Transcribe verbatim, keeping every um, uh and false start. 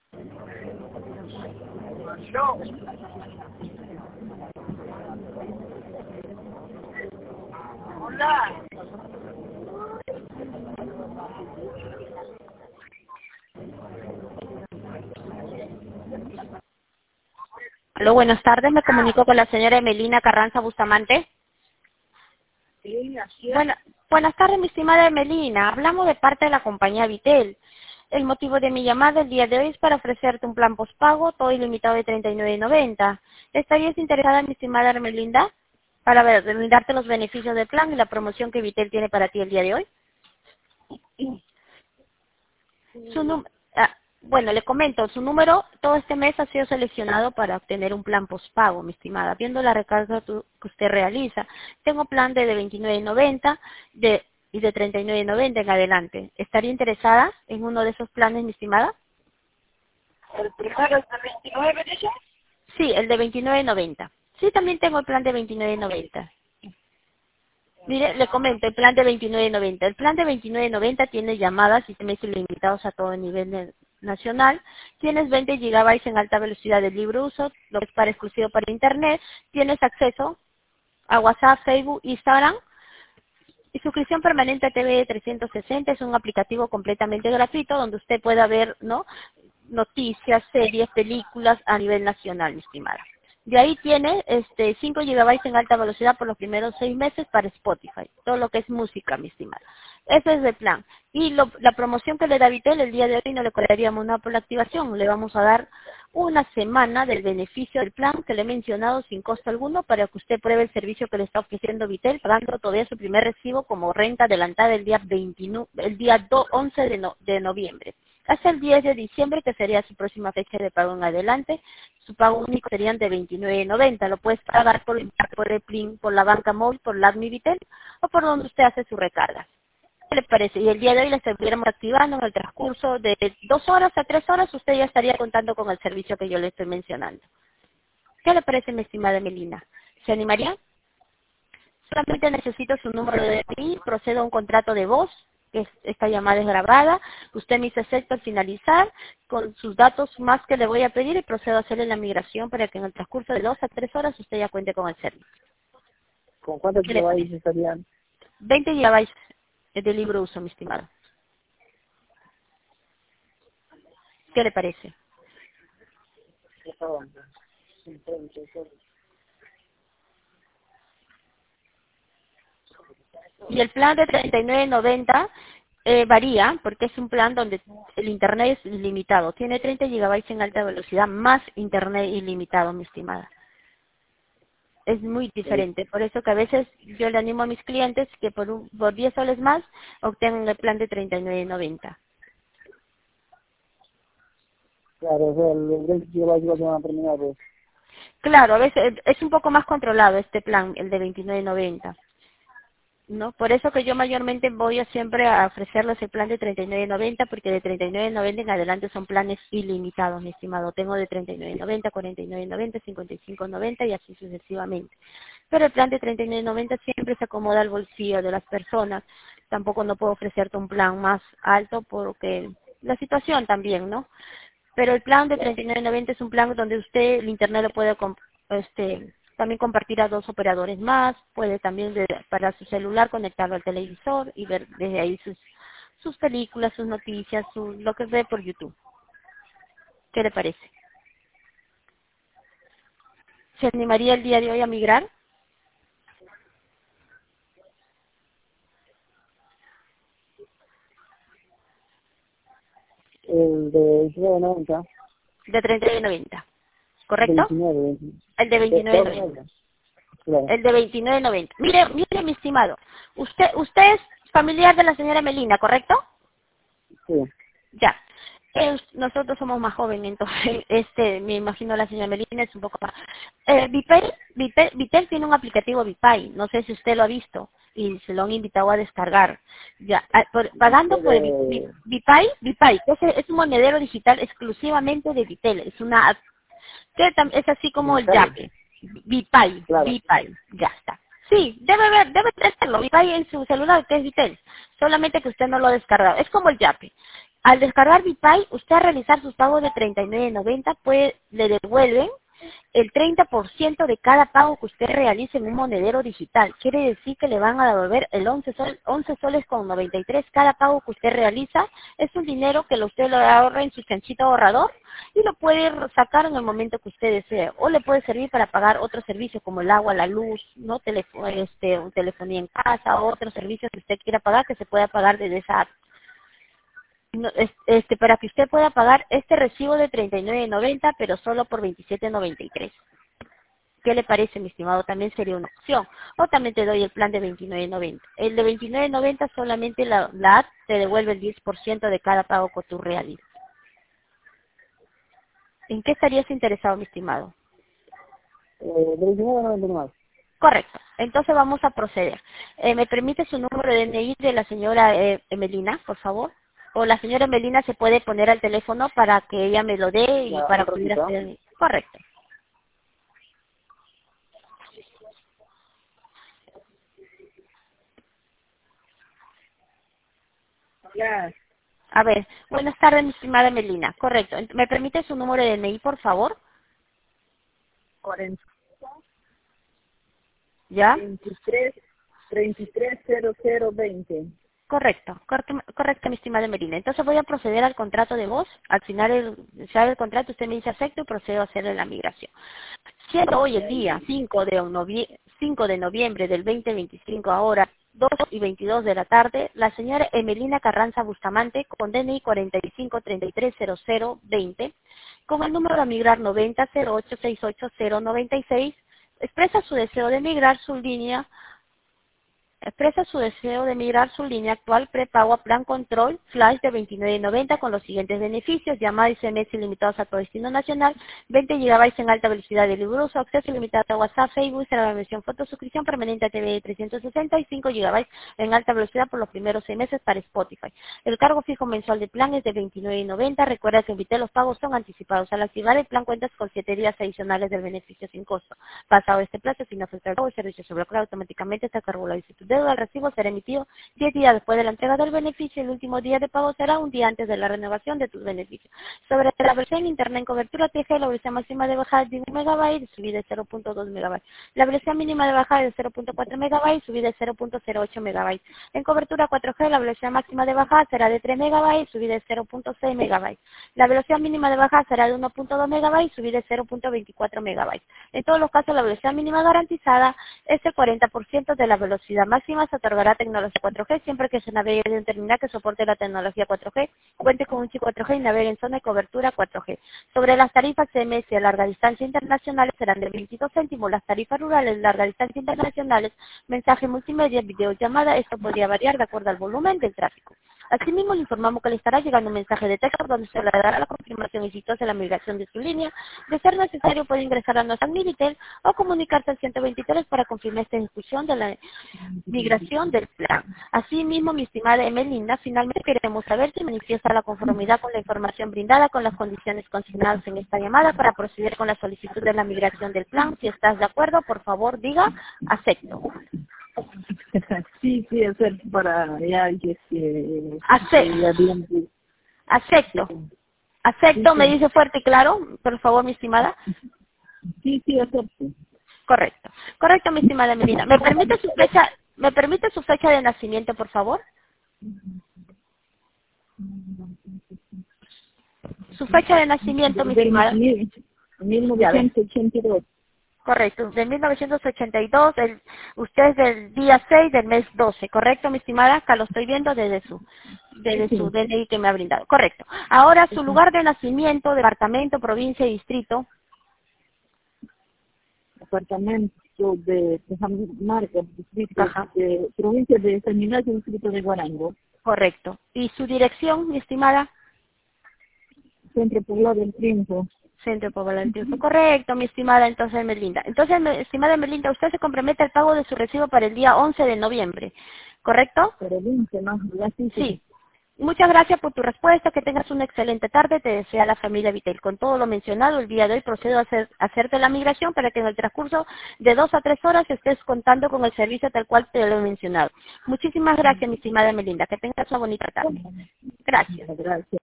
No. Hola. Aló, buenas tardes, me comunico con la señora Emelina Carranza Bustamante. Sí, así es. Bueno, buenas tardes, mi estimada Emelina. Hablamos de parte de la compañía Vitel. El motivo de mi llamada el día de hoy es para ofrecerte un plan postpago, todo ilimitado de treinta y nueve noventa. ¿Estarías interesada, mi estimada Ermelinda, para ver- brindarte los beneficios del plan y la promoción que Vitel tiene para ti el día de hoy? Su num- ah, bueno, le comento, su número todo este mes ha sido seleccionado para obtener un plan postpago, mi estimada. Viendo la recarga tu- que usted realiza, tengo plan de, de veintinueve noventa de, y de treinta y nueve noventa en adelante. ¿Estaría interesada en uno de esos planes, mi estimada? El primero es de veintinueve, ¿dice? Sí, el de veintinueve noventa. Sí, también tengo el plan de veintinueve noventa. Mire, le comento, el plan de veintinueve noventa. El plan de veintinueve noventa tiene llamadas y temas ilimitados a todo nivel de- nacional. Tienes veinte gigabytes en alta velocidad de libre uso, lo que es para exclusivo para Internet. Tienes acceso a WhatsApp, Facebook, Instagram. Y suscripción permanente a T V trescientos sesenta es un aplicativo completamente gratuito donde usted pueda ver, ¿no?, noticias, series, películas a nivel nacional, mi estimada. De ahí tiene este cinco gigabytes en alta velocidad por los primeros seis meses para Spotify, todo lo que es música, mi estimada. Ese es el plan. Y lo- la promoción que le da Vitel el día de hoy no le cobraríamos nada por la activación, le vamos a dar una semana del beneficio del plan que le he mencionado sin costo alguno para que usted pruebe el servicio que le está ofreciendo Vitel, pagando todavía su primer recibo como renta adelantada el día veintinueve, el día do- once de, no- de noviembre. Hasta el diez de diciembre, que sería su próxima fecha de pago en adelante, su pago único serían de veintinueve noventa. Lo puedes pagar por, por el Plin, por la banca móvil, por la Admi Vitel o por donde usted hace su recarga. ¿Qué le parece? Y el día de hoy la estuviéramos activando en el transcurso de dos horas a tres horas, usted ya estaría contando con el servicio que yo le estoy mencionando. ¿Qué le parece, mi estimada Melina? ¿Se animaría? Solamente necesito su número de D N I, procedo a un contrato de voz, que es- esta llamada es grabada, usted me dice acepto al finalizar, con sus datos más que le voy a pedir y procedo a hacerle la migración para que en el transcurso de dos a tres horas usted ya cuente con el servicio. ¿Con cuántos ¿Qué le gigabytes parece? estarían? veinte gigabytes de libre uso, mi estimado. ¿Qué le parece? Esta banda. Sí, sí, sí, sí. Y el plan de treinta y nueve noventa eh, varía porque es un plan donde el internet es ilimitado. Tiene treinta gigabytes en alta velocidad más internet ilimitado, mi estimada. Es muy Sí. diferente. Por eso que a veces yo le animo a mis clientes que por, un, por diez soles más obtengan el plan de treinta y nueve noventa. Claro, o sea, los veinte gigabytes igual se van a terminar, pues. Claro, a veces es un poco más controlado este plan, el de veintinueve noventa. ¿No? Por eso que yo mayormente voy a siempre a ofrecerles el plan de treinta y nueve noventa, porque de treinta y nueve noventa en adelante son planes ilimitados, mi estimado. Tengo de treinta y nueve noventa, cuarenta y nueve noventa, cincuenta y cinco noventa y así sucesivamente. Pero el plan de treinta y nueve noventa siempre se acomoda al bolsillo de las personas. Tampoco no puedo ofrecerte un plan más alto porque la situación también, ¿no? Pero el plan de treinta y nueve noventa es un plan donde usted el internet lo puede comp- este, también compartir a dos operadores más, puede también de- para su celular conectarlo al televisor y ver desde ahí sus sus películas, sus noticias, su, lo que ve por YouTube. ¿Qué le parece? ¿Se animaría el día de hoy a migrar? El de veintinueve noventa. De treinta y nueve noventa, ¿correcto? veintinueve, veintinueve. El de De- veintinueve dos noventa. megas. Claro. El de veintinueve noventa. Mire, mire, mi estimado. Usted usted es familiar de la señora Melina, ¿correcto? Sí. Ya. Es- nosotros somos más jóvenes, entonces, este, me imagino la señora Melina es un poco más. Eh, Vipay, Vipay- Vitel tiene un aplicativo Vipay, no sé si usted lo ha visto y se lo han invitado a descargar. Ya, ah, por- pagando por el Vi- Vi- De... Vipay, Vipay, que es, es un monedero digital exclusivamente de Vitel, es una app que tam- es así como el Vipay. Yape, Vipay, Claro. Vipay, ya está. Sí, debe ver, debe tenerlo, Vipay en su celular, que es Vitel, solamente que usted no lo ha descargado, es como el Yape. Al descargar BitPay, usted al realizar sus pagos de treinta y nueve noventa, pues le devuelven el treinta por ciento de cada pago que usted realice en un monedero digital. Quiere decir que le van a devolver el once, sol, once soles con noventa y tres cada pago que usted realiza. Es un dinero que usted lo ahorra en su chanchito ahorrador y lo puede sacar en el momento que usted desee. O le puede servir para pagar otros servicios como el agua, la luz, no Telefo este, telefonía en casa, o otros servicios que usted quiera pagar que se pueda pagar desde esa app. No, este, para que usted pueda pagar este recibo de treinta y nueve noventa, pero solo por veintisiete noventa y tres. ¿Qué le parece, mi estimado? También sería una opción. O también te doy el plan de veintinueve noventa. El de veintinueve noventa solamente la, la app te devuelve el diez por ciento de cada pago que tú realizas. ¿En qué estarías interesado, mi estimado? Eh, de veintinueve noventa y nueve. Correcto. Entonces vamos a proceder. Eh, ¿Me permite su número de D N I de la señora eh, Emelina, por favor? O la señora Emelina se puede poner al teléfono para que ella me lo dé y Ya, para un poder ratito. hacer... Correcto. Ya, A ver, buenas tardes, mi estimada Emelina. Correcto. ¿Me permite su número de D N I, por favor? cuarenta, ¿Ya? veintitrés, treinta y tres, cero cero veinte. Correcto, correcto, correcto, mi estimada Emelina. Entonces voy a proceder al contrato de voz. Al final, el, se haga el contrato, usted me dice acepto y procedo a hacerle la migración. Siendo hoy el día cinco de, novie- cinco de noviembre del veinte veinticinco, ahora dos y veintidós de la tarde, la señora Emelina Carranza Bustamante, con D N I cuarenta y cinco treinta y tres cero cero veinte, con el número a migrar noventa cero ocho seis ocho cero noventa y seis, expresa su deseo de migrar su línea Expresa su deseo de migrar su línea actual prepago a plan control flash de veintinueve noventa con los siguientes beneficios: llamada y C M S ilimitados a todo destino nacional, veinte gigabytes en alta velocidad de libre uso, acceso ilimitado a WhatsApp, Facebook, la versión foto, suscripción permanente a T V de trescientos sesenta y cinco gigabytes en alta velocidad por los primeros seis meses para Spotify. El cargo fijo mensual de plan es de veintinueve noventa. Recuerda que invité los pagos son anticipados. Al activar el plan cuentas con siete días adicionales del beneficio sin costo. Pasado este plazo, sin afectar el pago, el servicio se bloquea automáticamente hasta que regularice tu deuda. El recibo será emitido diez días después de la entrega del beneficio. El último día de pago será un día antes de la renovación de tus beneficios. Sobre la versión internet en cobertura T G, la velocidad máxima de bajada es de un megabyte, subida de cero punto dos megabytes. La velocidad mínima de bajada es de cero punto cuatro megabytes, subida de cero punto cero ocho megabytes. En cobertura cuatro G, la velocidad máxima de bajada será de tres megabytes, subida de cero punto seis megabytes. La velocidad mínima de bajada será de uno punto dos megabytes, subida de cero punto veinticuatro megabytes. En todos los casos, la velocidad mínima garantizada es el cuarenta por ciento de la velocidad máxima. Se otorgará tecnología cuatro G siempre que se navegue en un terminal que soporte la tecnología cuatro G, cuente con un chip cuatro G y navegue en zona de cobertura cuatro G. Sobre las tarifas C M S a larga distancia internacionales serán de veintidós céntimos, las tarifas rurales de larga distancia internacionales, mensaje multimedia, videollamada, esto podría variar de acuerdo al volumen del tráfico. Asimismo, le informamos que le estará llegando un mensaje de texto donde se le dará la confirmación exitosa de la migración de su línea. De ser necesario, puede ingresar a nuestra Minitel o comunicarse al ciento veintitrés para confirmar esta ejecución de la migración del plan. Asimismo, mi estimada Emelina, finalmente queremos saber si manifiesta la conformidad con la información brindada con las condiciones consignadas en esta llamada para proceder con la solicitud de la migración del plan. Si estás de acuerdo, por favor, diga acepto. Sí, sí, hacer para ya que se... Ace- ya bien, sí, Acepto. sí, Acepto, me sí, dice fuerte y claro, por favor, mi estimada. sí, sí, hacer, sí. Correcto. Correcto, mi estimada Melina. ¿Me permite su fecha, me permite su fecha de nacimiento, por favor? Su fecha de nacimiento, mi Del estimada. mil Ya ve. novecientos ochenta y dos. Correcto. De mil novecientos ochenta y dos, el, usted es del día seis del mes doce, ¿correcto, mi estimada? Acá lo estoy viendo desde su, desde su Sí, D N I que me ha brindado. Correcto. Ahora, su lugar de nacimiento, departamento, provincia y distrito. apartamento de Cajamarca, distrito Ajá. de provincia de San Ignacio, distrito de Guarango, Correcto. ¿Y su dirección, mi estimada? centro poblado del Triunfo. Centro Poblado del Triunfo. Correcto, mi estimada, entonces Melinda. Entonces, mi estimada Melinda, usted se compromete al pago de su recibo para el día once de noviembre, ¿correcto? Pero veinte, ¿no? Ya sí, sí. Sí. Muchas gracias por tu respuesta, que tengas una excelente tarde, te desea la familia Vitel. Con todo lo mencionado, el día de hoy procedo a, hacer, a hacerte la migración para que en el transcurso de dos a tres horas estés contando con el servicio tal cual te lo he mencionado. Muchísimas gracias, mi estimada Melinda, que tengas una bonita tarde. Gracias. Gracias.